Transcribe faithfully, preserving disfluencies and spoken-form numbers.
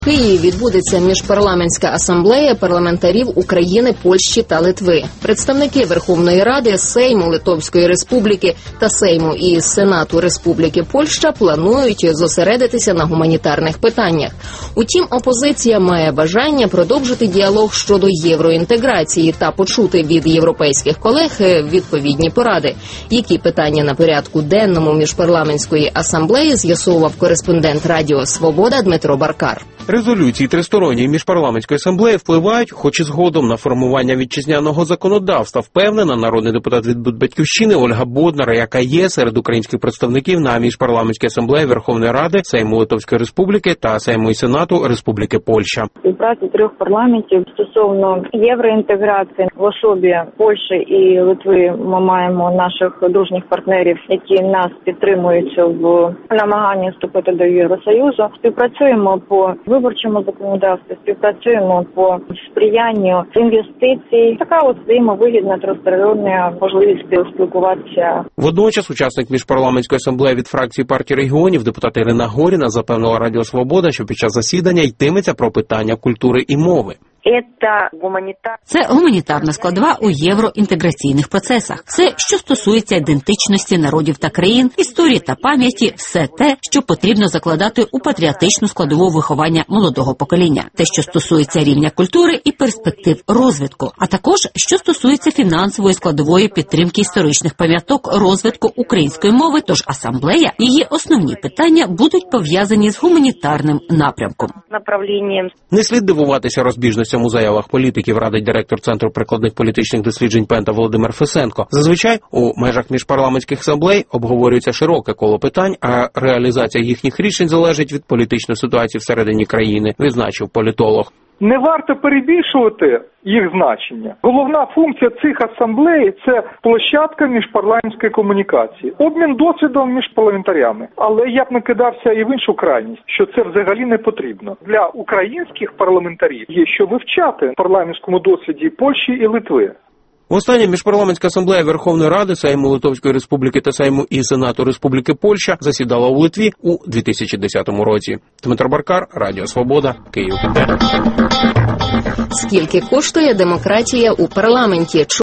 В Києві відбудеться міжпарламентська асамблея парламентарів України, Польщі та Литви. Представники Верховної Ради, Сейму Литовської Республіки та Сейму і Сенату Республіки Польща планують зосередитися на гуманітарних питаннях. Утім, опозиція має бажання продовжити діалог щодо євроінтеграції та почути від європейських колег відповідні поради. Які питання на порядку денному міжпарламентської асамблеї, з'ясовував кореспондент Радіо Свобода Дмитро Баркар. Резолюції Тристоронньої міжпарламентської асамблеї впливають, хоч і згодом, на формування вітчизняного законодавства, впевнена народний депутат від Батьківщини Ольга Боднар, яка є серед українських представників на міжпарламентській асамблеї Верховної Ради, Сейму Литовської Республіки та Сейму і Сенату Республіки Польща. Співпраця трьох парламентів стосовно євроінтеграції в особі Польщі і Литви ми маємо наших дружніх партнерів, які нас підтримують в намаганні вступити до Євросоюзу. Співпрацюємо по виборчому законодавстві, співпрацюємо по сприянню інвестицій. Така от взаємовигідна тристороння можливість спілкуватися. Водночас учасник міжпарламентської асамблеї від фракції партії регіонів депутат Ірина Горіна запевнила Радіо Свобода, що під час засідання йтиметься про питання культури і мови. Це гуманітарна складова у євроінтеграційних процесах. Все, що стосується ідентичності народів та країн, історії та пам'яті, все те, що потрібно закладати у патріотичну складову виховання молодого покоління. Те, що стосується рівня культури і перспектив розвитку, а також, що стосується фінансової складової підтримки історичних пам'яток розвитку української мови, тож асамблея, її основні питання будуть пов'язані з гуманітарним напрямком. Не слід дивуватися розбіжності у заявах політиків, радить директор Центру прикладних політичних досліджень Пента Володимир Фесенко. Зазвичай у межах міжпарламентських асамблей обговорюється широке коло питань, а реалізація їхніх рішень залежить від політичної ситуації всередині країни, відзначив політолог. Не варто перебільшувати їх значення. Головна функція цих асамблей – це площадка міжпарламентської комунікації, обмін досвідом між парламентарями. Але я б не кидався і в іншу крайність, що це взагалі не потрібно. Для українських парламентарів є що вивчати в парламентському досвіді Польщі і Литви. Остання міжпарламентська асамблея Верховної Ради, Сейму Литовської Республіки та Сейму і Сенату Республіки Польща засідала у Литві у дві тисячі десятому році. Дмитро Баркар, Радіо Свобода, Київ. Скільки коштує демократія у парламенті?